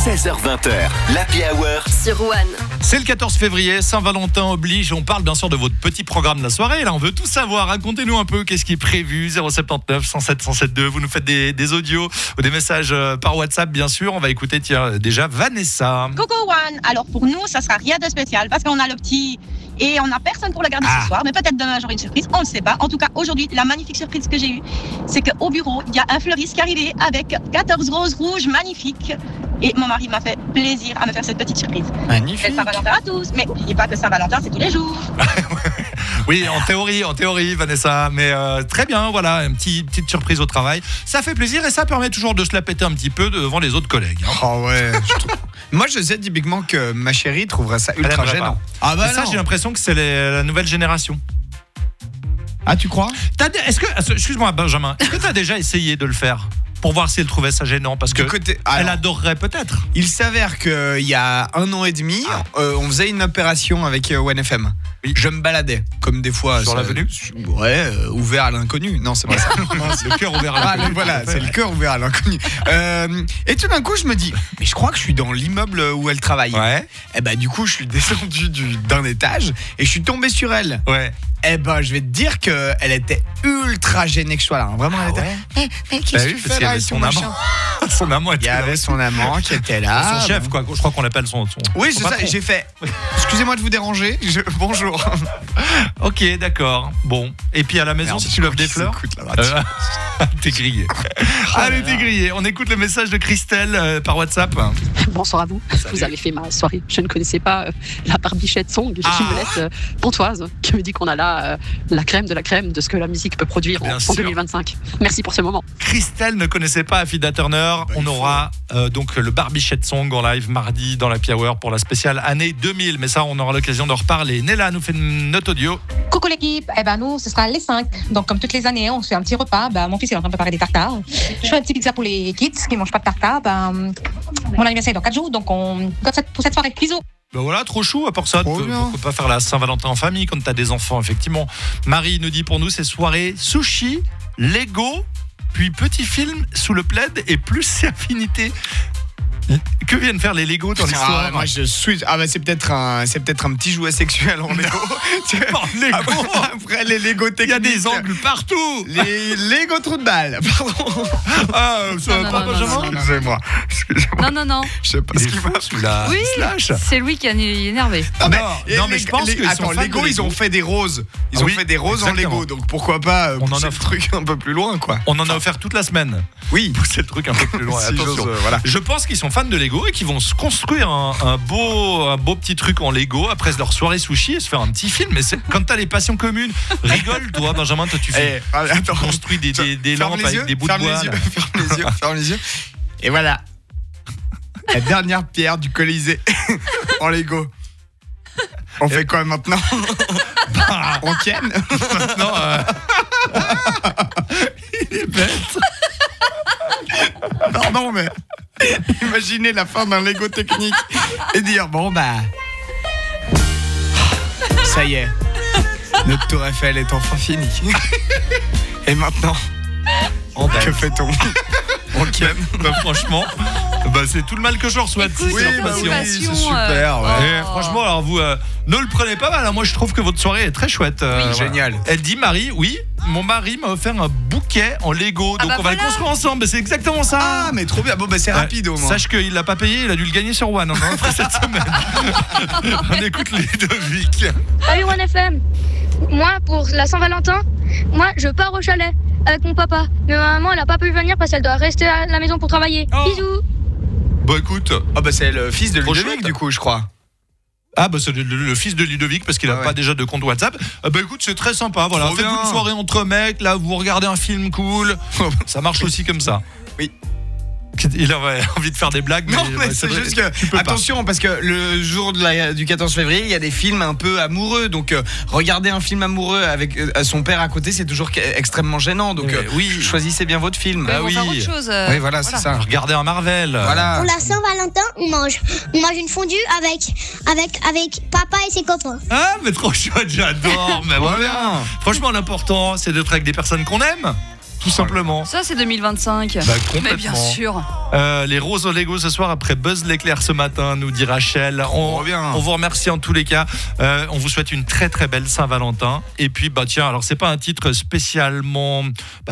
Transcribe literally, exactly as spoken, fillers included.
seize heures vingt, l'Happy Hour sur One. C'est le quatorze février, Saint-Valentin oblige. On parle bien sûr de votre petit programme de la soirée. Là, on veut tout savoir. Racontez-nous un peu qu'est-ce qui est prévu. zéro sept neuf, cent sept, cent sept deux. Vous nous faites des, des audios ou des messages par WhatsApp, bien sûr. On va écouter, tiens, déjà Vanessa. Coucou One. Alors pour nous, ça sera rien de spécial parce qu'on a le petit et on n'a personne pour le garder Ah. ce soir. Mais peut-être demain j'aurai une surprise. On ne sait pas. En tout cas, aujourd'hui, la magnifique surprise que j'ai eue, c'est qu'au bureau, il y a un fleuriste qui est arrivé avec quatorze roses rouges magnifiques. Et mon mari m'a fait plaisir à me faire cette petite surprise. Magnifique. C'est Saint-Valentin à tous. Mais n'oubliez pas que Saint-Valentin, c'est tous les jours. Oui, en théorie, en théorie, Vanessa. Mais euh, très bien, voilà, une petite, petite surprise au travail. Ça fait plaisir et ça permet toujours de se la péter un petit peu devant les autres collègues. Hein. Oh ouais. je trouve- Moi, je sais typiquement que ma chérie trouverait ça ultra aimerait gênant. pas. Ah bah Et ça, non. j'ai l'impression que c'est les- la nouvelle génération. Ah, tu crois? T'as dé- Est-ce que, excuse-moi, Benjamin, est-ce que tu as déjà essayé de le faire pour voir si elle trouvait ça gênant? Parce que Du côté- elle alors, adorerait peut-être. il s'avère qu'il y a un an et demi, euh, on faisait une opération avec euh, One F M. Oui. Je me baladais, comme des fois. Sur ça- l'avenue Ouais, euh, ouvert à l'inconnu. Non, c'est pas ça. C'est le cœur ouvert à Ah, l'inconnu. voilà, c'est le cœur ouvert à l'inconnu. Euh, et tout d'un coup, je me dis, mais je crois que je suis dans l'immeuble où elle travaille. Ouais, Et bah, du coup, je suis descendu du- d'un étage et je suis tombé sur elle. ouais. Eh ben, je vais te dire qu'elle était ultra gênée que je sois là. Vraiment, elle était. ouais. Eh, eh, qu'est-ce Bah que oui, tu parce fais qu'il y là avait avec son ton machin? amant. Son amant Il était y là. avait son amant qui était là. Son chef, Bon. quoi. Je crois qu'on l'appelle son. son Oui, son c'est ça. patron. J'ai fait. Excusez-moi de vous déranger. Je- Bonjour. Ok, d'accord. Bon. Et puis à la maison, Merde, si tu lèves des qui fleurs. s'écoute, là, Euh, T'es grillé. Allez, t'es grillé. On écoute le message de Christelle euh, par WhatsApp. Bonsoir à vous. Salut. Vous avez fait ma soirée. Je ne connaissais pas euh, la barbichette song Ah. qui me laisse euh, Pontoise, qui me dit qu'on a là euh, la crème de la crème de ce que la musique peut produire Bien en, sûr. en deux mille vingt-cinq. Merci pour ce moment. Christelle ne connaissait pas Afida Turner. Bah, On il faut. aura euh, donc le Barbichette Song en live mardi dans la Happy Hour pour la spéciale année deux mille. Mais ça, on aura l'occasion d'en reparler. Nella nous fait une note audio. Coucou l'équipe, eh ben nous ce sera les cinq. Donc comme toutes les années, on se fait un petit repas. Ben, mon fils est en train de préparer des tartares. Je fais un petit pizza pour les kids qui mangent pas de tartare. Ben, mon anniversaire est dans quatre jours, donc on goûte cette- pour cette soirée. Bisous. Ben voilà, trop chou. À part ça, Trop tu- bien. pourquoi pas faire la Saint-Valentin en famille quand t'as des enfants, effectivement. Marie nous dit pour nous, c'est soirée sushi, Lego, puis petit film sous le plaid et plus c'est affinité. Que viennent faire les Lego dans l'histoire? Ah, moi, je suis. Ah, bah, c'est peut-être un, c'est peut-être un petit jouet sexuel en Lego. En Lego. Après, après, les Lego Il y a techniques. des angles partout. Les Lego trous de balle. Pardon. Ah, ça va Non, pas, non, non, Benjamin? non, non, non. Excusez-moi. Excusez-moi. Non, non, non. Je sais pas Il ce est qu'il fou, m'a. celui-là. Oui, Il se lâche. c'est lui qui est énervé. Ah, mais, Non, et non, mais les- je pense les- qu'ils sont Attends, fans de Lego, ils Lego. ont fait des roses. Ils Ah ont oui, fait des roses exactement. en Lego. Donc pourquoi pas euh, On en pousser a le fait- truc un peu plus loin, quoi. On en a offert toute la semaine. Oui. Pousser le truc un peu plus loin. Si Attention. j'ose, euh, voilà. Je pense qu'ils sont fans de Lego et qu'ils vont se construire un, un beau, un beau petit truc en Lego après leur soirée sushi et se faire un petit film. Mais c'est, quand t'as les passions communes, rigole, toi, Benjamin, toi, tu fais. Eh, allez, attends. Tu construis des, des, des Ferme lampes les avec yeux, des bouts de ferme bois. les yeux, là. ferme les yeux, ferme les yeux. Et voilà. La dernière pierre du Colisée en Lego. On fait quoi maintenant? On ken? Non, euh, il est bête. Pardon, mais imaginez la fin d'un Lego technique et dire bon bah ça y est, notre tour Eiffel est enfin finie. Et maintenant, En que bête. fait-on? On ken? Bah, franchement, bah, c'est tout le mal que je leur souhaite. Écoute, c'est leur bah passion. oui, passion, c'est super, euh, ouais. Et oh. franchement, alors vous euh, ne le prenez pas mal. hein. Moi, je trouve que votre soirée est très chouette. euh, Oui, génial. Elle dit Marie, oui, mon mari m'a offert un bouquet en Lego, Ah donc bah on va le voilà. construire ensemble. Mais c'est exactement ça. Ah mais trop bien, bon bah c'est Ouais, rapide au moins. Sache qu'il l'a pas payé, il a dû le gagner sur One. On en a fait cette semaine. On écoute les deux Vic. Salut One F M. Moi, pour la Saint-Valentin, moi, je pars au chalet avec mon papa. Mais ma maman, elle a pas pu venir parce qu'elle doit rester à la maison pour travailler. Oh. Bisous. Bon écoute, Ah bah c'est le fils de Trop Ludovic chouette. du coup je crois. ah bah c'est le, le- le fils de Ludovic parce qu'il a Ah ouais. pas déjà de compte WhatsApp. Ah bah écoute, c'est très sympa. Voilà, Trop faites-vous bien. une soirée entre mecs. Là, vous regardez un film cool. Ça marche aussi comme ça. Oui. Il avait envie de faire des blagues. Non, mais, mais ouais, c'est vrai, juste tu que, peux pas. attention, parce que le jour de la- du quatorze février, il y a des films un peu amoureux. Donc, euh, regarder un film amoureux avec euh, son père à côté, c'est toujours que- extrêmement gênant. Donc, Mais euh, oui. choisissez bien votre film. Bah Ils vont oui. faire autre chose. euh, Oui, voilà, c'est ça. Regardez un Marvel. Voilà. Pour la Saint-Valentin, on mange. On mange une fondue avec, avec, avec papa et ses copains. Ah, mais trop chouette, j'adore. Mais Trop voilà. bien. Franchement, l'important, c'est d'être avec des personnes qu'on aime. tout simplement. Ça, c'est deux mille vingt-cinq. Bah, Mais bien complètement. sûr. Euh, les roses au Lego ce soir après Buzz l'éclair ce matin, nous dit Rachel. On, Trop bien. on vous remercie en tous les cas. Euh, on vous souhaite une très très belle Saint-Valentin. Et puis bah tiens, alors c'est pas un titre spécialement bah,